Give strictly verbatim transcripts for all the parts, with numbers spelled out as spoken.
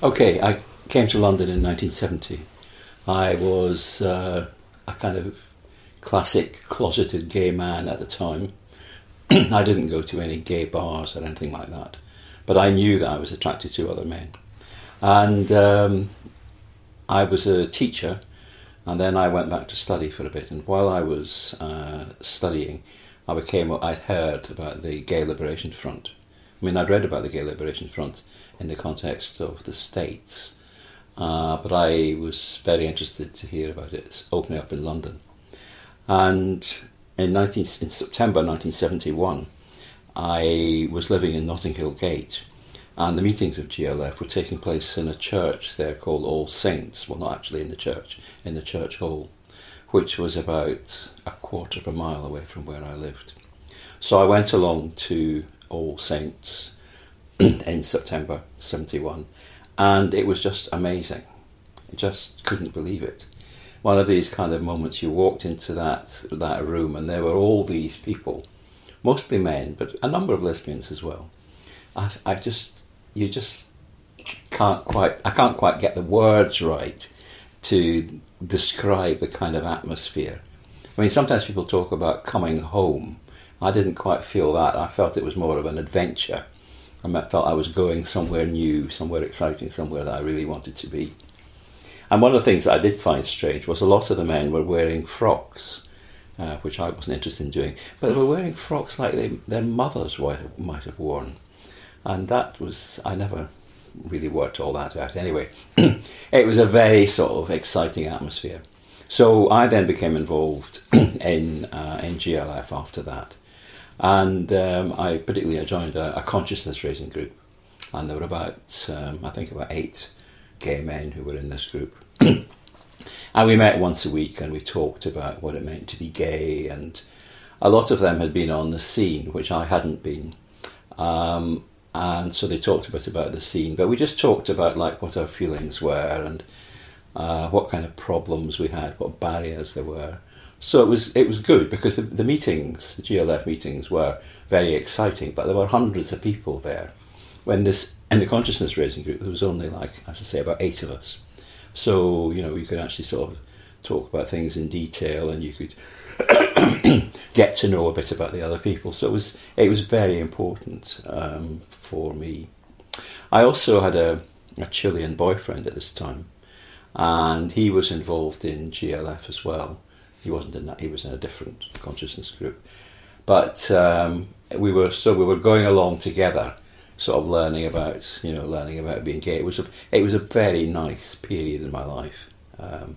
Okay, I came to London in nineteen seventy. I was uh, a kind of classic closeted gay man at the time. I didn't go to any gay bars or anything like that, but I knew that I was attracted to other men. And um, I was a teacher, and then I went back to study for a bit. And while I was uh, studying, I became what I'd heard about the Gay Liberation Front. I mean, I'd read about the Gay Liberation Front in the context of the States, uh, but I was very interested to hear about it opening up in London. And in, nineteen, in September nineteen seventy-one, I was living in Notting Hill Gate, and the meetings of G L F were taking place in a church there called All Saints. Well, not actually in the church, in the church hall, which was about a quarter of a mile away from where I lived. So I went along to All Saints in September seventy-one, and it was just amazing. I just couldn't believe it. One of these kind of moments, you walked into that that room and there were all these people, mostly men, but a number of lesbians as well. I, I just, you just can't quite, I can't quite get the words right to describe the kind of atmosphere. I mean, sometimes people talk about coming home. I didn't quite feel that. I felt it was more of an adventure. I felt I was going somewhere new, somewhere exciting, somewhere that I really wanted to be. And one of the things that I did find strange was a lot of the men were wearing frocks, uh, which I wasn't interested in doing, but they were wearing frocks like they, their mothers might have, might have worn. And that was, I never really worked all that out. Anyway, it was a very sort of exciting atmosphere. So I then became involved in uh, in G L F after that. And um, I particularly I joined a, a consciousness raising group. And there were about, um, I think about eight gay men who were in this group. And we met once a week and we talked about what it meant to be gay. And a lot of them had been on the scene, which I hadn't been. Um, and so they talked a bit about the scene. But we just talked about like what our feelings were and uh, what kind of problems we had, what barriers there were. So it was it was good because the, the meetings, the G L F meetings, were very exciting, but there were hundreds of people there. When this, in the consciousness raising group, there was only like, as I say, about eight of us. So, you know, you could actually sort of talk about things in detail and you could get to know a bit about the other people. So it was it was very important um, for me. I also had a, a Chilean boyfriend at this time, and he was involved in G L F as well. He wasn't in that, he was in a different consciousness group. But um, we were so we were going along together, sort of learning about, you know, learning about being gay. It was a, it was a very nice period in my life. Um,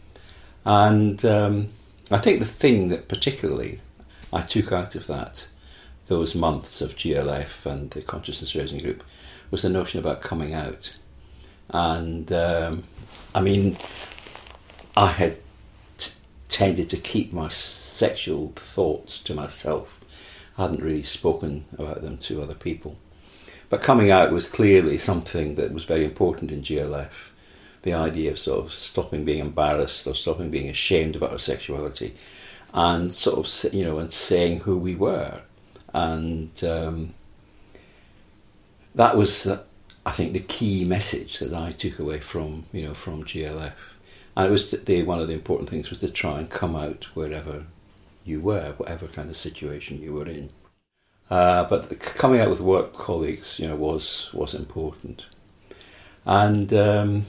and um, I think the thing that particularly I took out of that, those months of G L F and the consciousness raising group, was the notion about coming out. And um, I mean, I had tended to keep my sexual thoughts to myself. I hadn't really spoken about them to other people. But coming out was clearly something that was very important in G L F. The idea of sort of stopping being embarrassed or stopping being ashamed about our sexuality and sort of, you know, and saying who we were. And um, that was, uh, I think, the key message that I took away from, you know, from G L F. And it was the, one of the important things was to try and come out wherever you were, whatever kind of situation you were in. Uh, but coming out with work colleagues, you know, was was important. And um,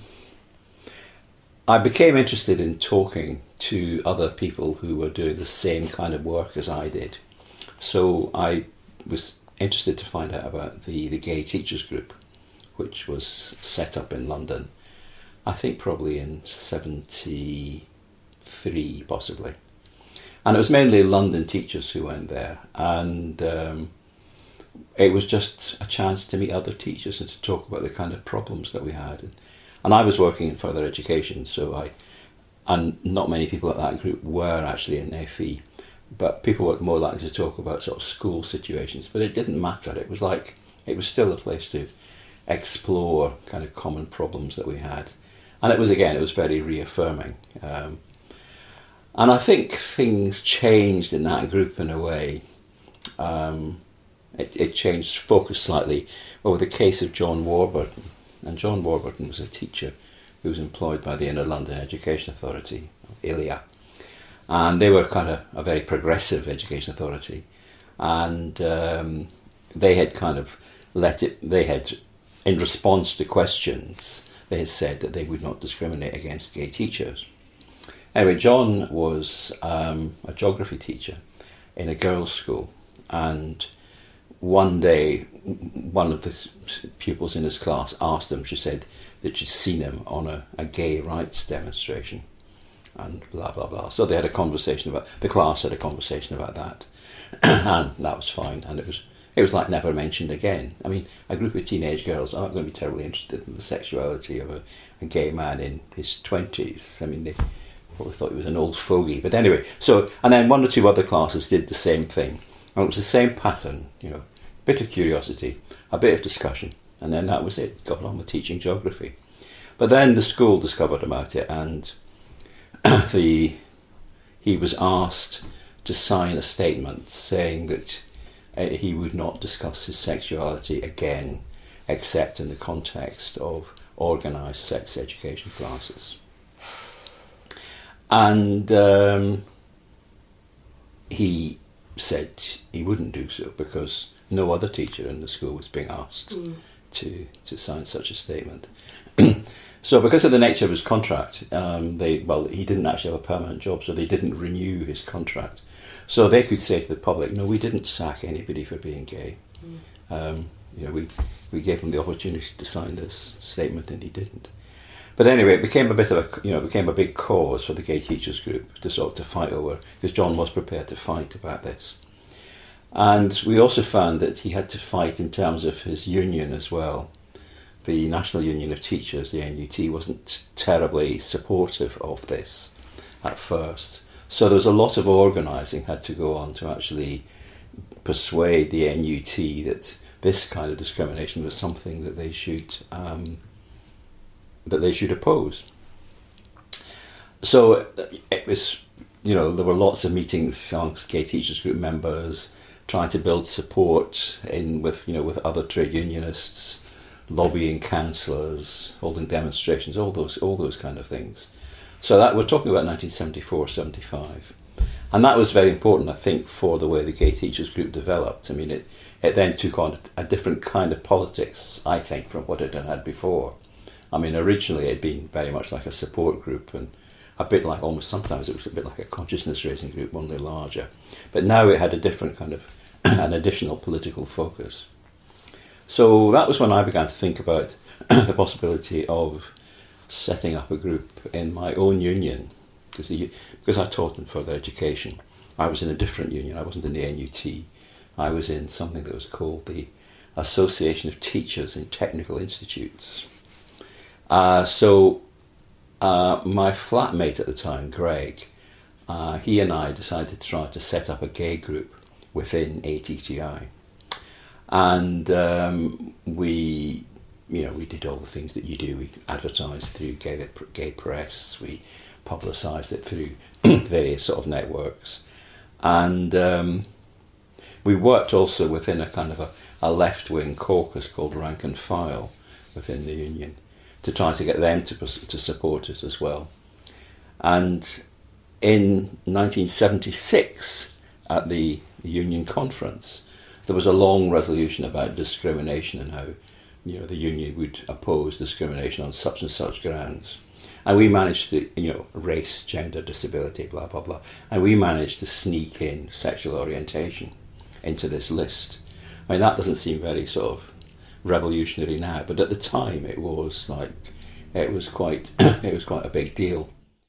I became interested in talking to other people who were doing the same kind of work as I did. So I was interested to find out about the, the Gay Teachers Group, which was set up in London. I think probably in seventy-three, possibly. And it was mainly London teachers who went there. And um, it was just a chance to meet other teachers and to talk about the kind of problems that we had. And, and I was working in further education, so I, and not many people at that group were actually in F E, but people were more likely to talk about sort of school situations. But it didn't matter. It was like, it was still a place to explore kind of common problems that we had. And it was, again, it was very reaffirming. Um, and I think things changed in that group in a way. Um, it, it changed focus slightly. Well, with the case of John Warburton, and John Warburton was a teacher who was employed by the Inner London Education Authority, I L E A. And they were kind of a very progressive education authority. And um, they had kind of let it, they had, in response to questions, they had said that they would not discriminate against gay teachers. Anyway, John was um, a geography teacher in a girls' school, and one day one of the pupils in his class asked him, she said that she'd seen him on a, a gay rights demonstration, and blah blah blah. So they had a conversation about, the class had a conversation about that, and that was fine, and it was it was like never mentioned again. I mean, a group of teenage girls are not going to be terribly interested in the sexuality of a, a gay man in his twenties. I mean, they probably thought he was an old fogey. But anyway, so, and then one or two other classes did the same thing. And it was the same pattern, you know, a bit of curiosity, a bit of discussion, and then that was it. Got on with teaching geography. But then the school discovered about it, and the he was asked to sign a statement saying that uh, he would not discuss his sexuality again, except in the context of organised sex education classes. And um, he said he wouldn't do so because no other teacher in the school was being asked mm. to, to sign such a statement. So because of the nature of his contract, um, they well, he didn't actually have a permanent job, so they didn't renew his contract. So they could say to the public, no, we didn't sack anybody for being gay. Mm. Um, you know, we, we gave him the opportunity to sign this statement and he didn't. But anyway, it became a bit of a, you know, it became a big cause for the gay teachers group to sort of to fight over, because John was prepared to fight about this. And we also found that he had to fight in terms of his union as well. The National Union of Teachers, the N U T, wasn't terribly supportive of this at first. So there was a lot of organising had to go on to actually persuade the N U T that this kind of discrimination was something that they should um, that they should oppose. So it was, you know, there were lots of meetings amongst gay teachers group members, trying to build support in with, you know, with other trade unionists, lobbying councillors, holding demonstrations, all those all those kind of things. So that we're talking about nineteen seventy-four, seventy-five. And that was very important, I think, for the way the gay teachers group developed. I mean, it, it then took on a different kind of politics, I think, from what it had had before. I mean, originally it had been very much like a support group, and a bit like, almost sometimes it was a bit like a consciousness-raising group, only larger. But now it had a different kind of, an additional political focus. So that was when I began to think about the possibility of setting up a group in my own union, because the, because I taught in further education. I was in a different union. I wasn't in the N U T. I was in something that was called the Association of Teachers in Technical Institutes. Uh, so uh, my flatmate at the time, Greg, uh, he and I decided to try to set up a gay group within A T T I. And um, we, you know, we did all the things that you do. We advertised through gay, gay press. We publicised it through various sort of networks. And um, we worked also within a kind of a, a left-wing caucus called Rank and File within the union to try to get them to, to support it as well. And in nineteen seventy-six, at the union conference, there was a long resolution about discrimination and how, you know, the union would oppose discrimination on such and such grounds. And we managed to, you know, race, gender, disability, blah, blah, blah. And we managed to sneak in sexual orientation into this list. I mean, that doesn't seem very sort of revolutionary now, but at the time it was like, it was quite, it was quite a big deal.